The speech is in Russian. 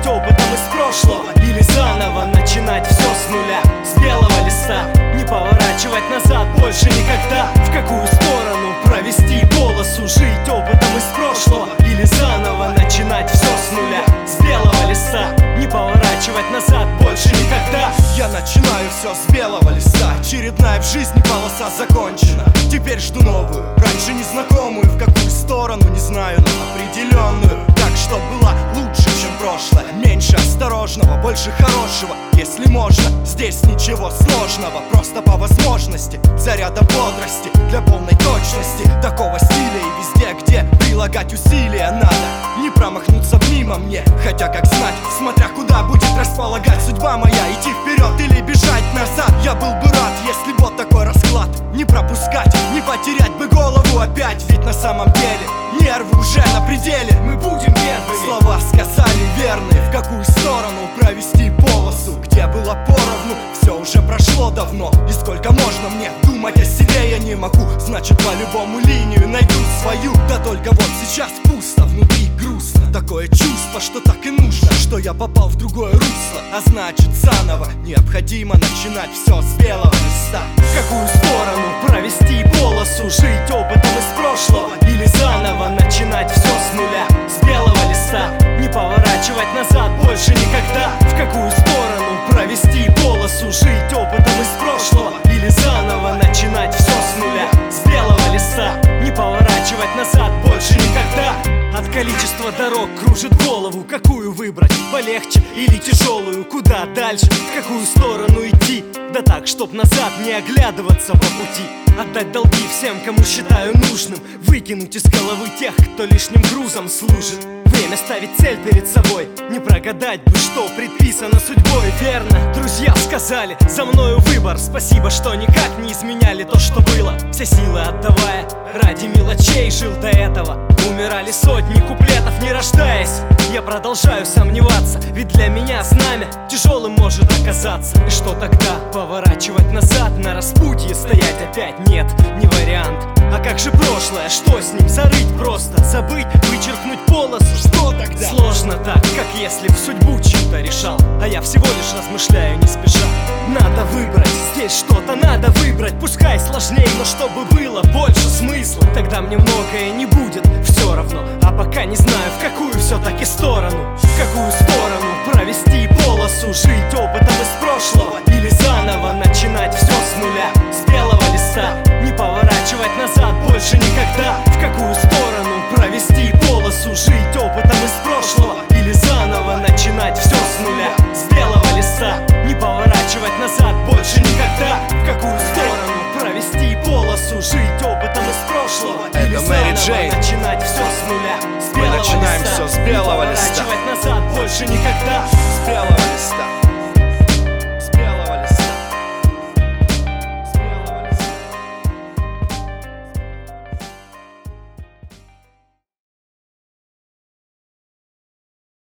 жить опытом из прошлого, или заново начинать все с нуля, с белого листа. Не поворачивать назад больше никогда. В какую сторону провести полосу? Жить опытом из прошлого, или заново начинать все с нуля, с белого листа. Не поворачивать назад больше никогда. Я начинаю все с белого листа. Очередная в жизни полоса закончена. Теперь жду новую, раньше незнакомую. В какую сторону, не знаю, но определенную. Так, что была лучше, чем прошлое. Меньше осторожного, больше хорошего. Если можно, здесь ничего сложного. Просто по возможности, заряда бодрости для полной точности. Такого стиля и везде, где прилагать усилия надо. Не промахнуться мимо мне, хотя как знать, смотря куда будет располагать судьба моя. Идти вперед или бежать назад. Я был бы рад, если вот такой расклад. Не пропускать, не потерять бы голову опять. Ведь на самом деле нервы уже на пределе. Мы будем первыми. Слова сказали верные. В какую сторону провести полосу? Где было поровну, все уже прошло давно. И сколько можно мне думать о себе я не могу. Значит, по-любому линию найду свою. Да только вот сейчас пусто, внутри грустно. Такое чувство, что так и нужно, что я попал в другое русло. А значит, заново необходимо начинать все с белого листа. В какую сторону провести полосу? Жить опытом из прошлого, или заново начинать все с нуля, с белого листа. Не поворачивать назад больше никогда. В какую сторону провести полосу? Жить опытом из прошлого, или заново начинать все с нуля, с белого листа. Не поворачивать назад больше никогда. От количества дорог кружит голову. Какую выбрать? Полегче или тяжелую? Куда дальше? В какую сторону идти? Да так, чтоб назад не оглядываться по пути. Отдать долги всем, кому считаю нужным. Выкинуть из головы тех, кто лишним грузом служит. Время ставить цель перед собой. Не прогадать бы, что предписано судьбой. Верно, друзья сказали, за мною выбор. Спасибо, что никак не изменяли то, что было. Все силы отдавая, ради мелочей жил до этого. Умирали сотни куплетов, не рождаясь. Я продолжаю сомневаться, ведь для меня знамя тяжелым может оказаться. И что тогда? Поворачивать назад, на распутье стоять опять? Нет, не вариант. А как же прошлое? Что с ним? Зарыть просто? Забыть? Вычеркнуть полосу? Что тогда? Сложно так, как если в судьбу чью-то решал. А я всего лишь размышляю не спеша. Надо выбрать, здесь что-то надо выбрать. Пускай сложнее, но чтобы было больше смысла. Тогда мне многое не будет все равно. А пока не знаю, в какую все-таки сторону. В какую сторону провести полосу? Жить опытом из прошлого, или заново начинать все с нуля, с белого листа. Не поворачивать назад больше никогда. В какую сторону провести полосу? Жить опытом из прошлого, или заново начинать все с нуля, с белого листа. Не поворачивать назад больше никогда. В какую сторону провести полосу? Жить опытом из прошлого, или заново начинать все с нуля, с белого листа. Начинаем все с белого листа. Не поворачивать назад больше никогда. С белого листа.